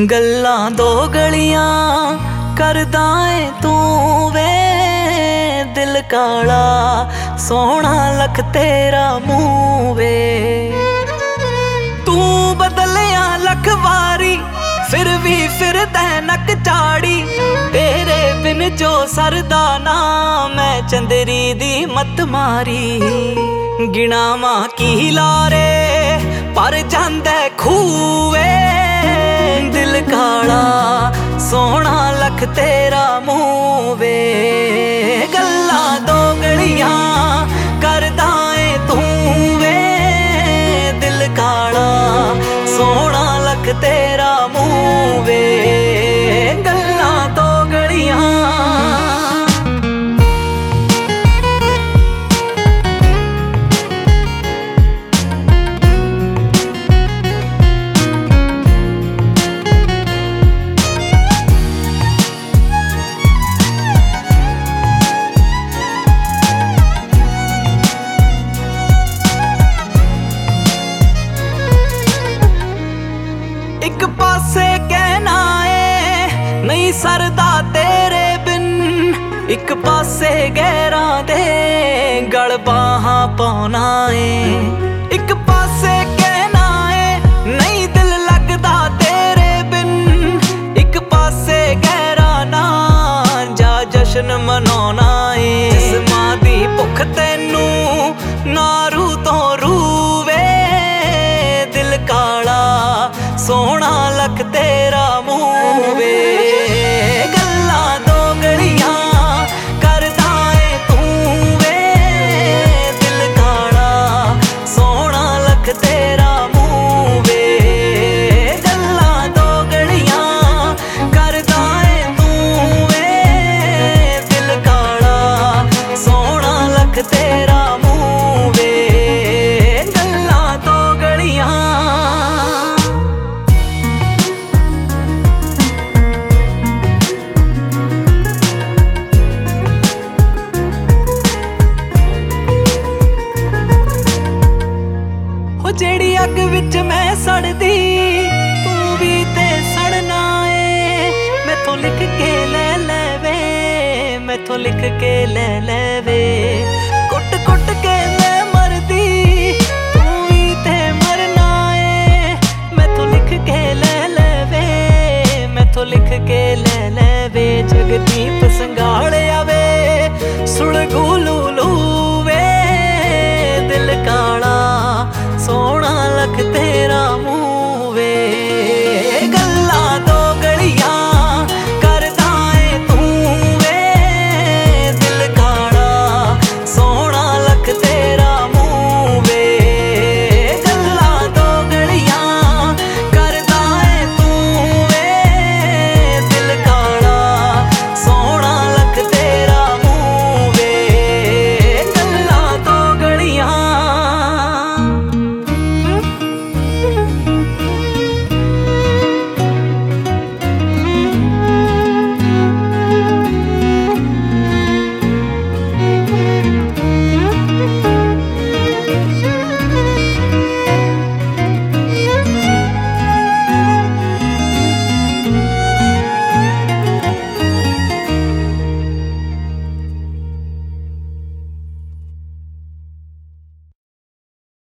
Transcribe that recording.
ਗੱਲਾਂ ਦੋ ਗਲੀਆਂ ਕਰਦਾ ਏ ਤੂੰ ਵੇ, ਦਿਲ ਕਾਲਾ ਸੋਹਣਾ ਲੱਖ ਤੇਰਾ ਮੂੰਹ ਵੇ। ਤੂੰ ਬਦਲਿਆ ਲੱਖ ਵਾਰੀ ਫਿਰ ਵੀ ਫਿਰਦਾ ਨੱਕ ਝਾੜੀ, ਤੇਰੇ ਬਿਨ ਜੋ ਸਰਦਾ ਨਾ ਮੈਂ ਚੰਦਰੀ ਦੀ ਮੱਤ ਮਾਰੀ। ਗਿਣਾਵਾਂ ਕੀ ਲਾਰੇ ਪਰ ਜਾਂਦਾ ਖੂਵੇ, ਦਿਲ ਕਾਲਾ ਸੋਹਣਾ ਲੱਖ ਤੇਰਾ ਮੂੰਹ ਵੇ। ਗੱਲਾਂ ਦੋ ਗਲੀਆਂ ਕਰਦਾ ਏ ਤੂੰ ਵੇ, ਦਿਲ ਕਾਲਾ ਸੋਹਣਾ ਲੱਖ ਤੇਰਾ ਮੂੰਹ ਵੇ। ਗੱਲਾਂ ਦੋ ਗਲੀਆਂ ਇੱਕ ਪਾਸੇ ਕਹਿਣਾ ਏ ਨਹੀਂ ਸਰਦਾ ਤੇਰੇ ਬਿਨ, ਇੱਕ ਪਾਸੇ ਗਹਿਰਾਂ ਦੇ ਗਲ ਬਾਹਾਂ ਪਾਉਣਾ ਏ। ਇੱਕ ਪਾਸੇ ਕਹਿਣਾ ਏ ਨਹੀਂ ਦਿਲ ਲੱਗਦਾ ਤੇਰੇ ਬਿਨ, ਇੱਕ ਪਾਸੇ ਗਹਿਰਾ ਨਾ ਜਾ ਜਸ਼ਨ ਮਨਾਉਣਾ ਏ। ਜਿਸਮਾਂ ਦੀ ਭੁੱਖ ਤੈਨੂੰ ਨਾਰੂ ਤੋਂ ਰੂਵੇ, ਦਿਲ ਕਾਲਾ ਸੋਹਣਾ ਲੱਖ ਤੇਰਾ ਮੂੰਹ ਵੇ। ਗੱਲਾਂ ਦੋ ਗਲੀਆਂ ਕਰਦਾ ਏ ਤੂੰ ਵੇ, ਦਿਲ ਕਾਲਾ ਸੋਹਣਾ ਲੱਖ ਤੇਰਾ ਮੂੰਹ ਵੇ। ਗੱਲਾਂ ਦੋ ਗਲੀਆਂ ਕਰਦਾ ਏ ਤੂੰ ਵੇ, ਦਿਲ ਕਾਲਾ ਸੋਹਣਾ ਲੱਖ ਤੇਰਾ ਮੂੰਹ ਵੇ। ਗੱਲਾਂ ਦੋ ਗਲੀਆਂ ਜਿਹੜੀ ਅੱਗ ਵਿੱਚ ਮੈਂ ਸੜਦੀ ਤੂੰ ਵੀ ਤੇ ਸੜਨਾ ਏ। ਮੈਥੋਂ ਲਿਖ ਕੇ ਲੈ ਲੈ ਵੇ, ਮੈਥੋਂ ਲਿਖ ਕੇ ਲੈ ਲੈ ਵੇ।